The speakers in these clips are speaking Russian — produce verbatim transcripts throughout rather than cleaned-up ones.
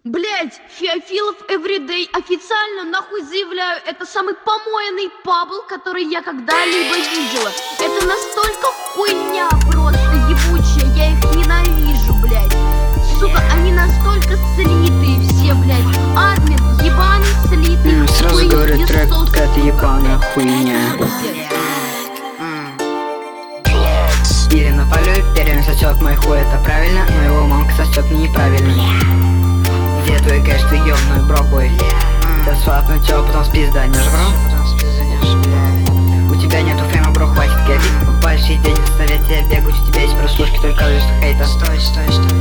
Блять, Феофилов Everyday официально нахуй заявляю, это самый помойный пабл, который я когда-либо видела. Это настолько хуйня просто ебучая, я их ненавижу, блять. Сука, они настолько слитые все, блять. Админ ебаный, слитый, mm, Сразу хуй, говорю, трек песос, какая-то ебаная хуйня. Или на полю перьями сосет мой хуй, это правильно, но его мамка сосет неправильно. Где твой кэш, ты ёбаный брокбой? Тебя сватнуть, тебя потом с пизданешь, бро. У тебя нету фейма, бро, хватит кэбить. Большие деньги заставят тебя бегать, у тебя есть прослушки, только лишь хейта. Стой, стой, стой.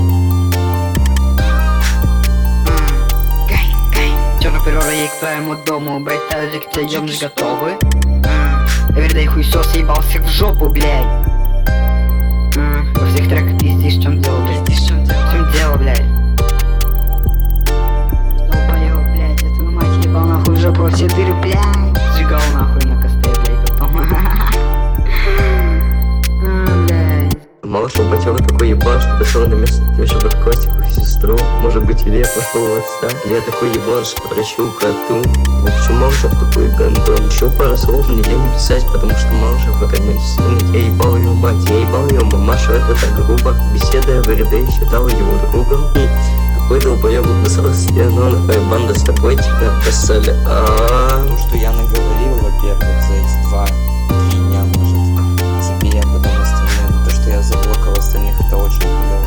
Черный приора ей к твоему дому, брать тазик, тебя ёбнешь готовы. Everyday хуесос ебал всех в жопу, блядь. Во всех треках пиздишь, в чем дело, блядь? В чем дело, блядь? Нахуй в жопу во все дыры, блядь. Сжигал нахуй на костре, блядь, потом. Блядь. Мало что потел такой ебал, что пошел на место тещу под Костику сестру. Может быть, или я пошел в отца. Или я такой ебал, что прощу коту. В общем, мало что такой гандон. Еще пару слов мне лень писать, потому что мало что выгонять сын. Я ебал ее мать, я ебал ее мамашу, это так грубо. Беседуя в Everyday, считал его другом. Какой долбоёб написал себе, но нахуй банда с тобой тебя писали. Потому что я наговорил, во-первых, за эти два дня, может, тебе, а потом остальным. То, что я заблокал остальных, это очень хуёво.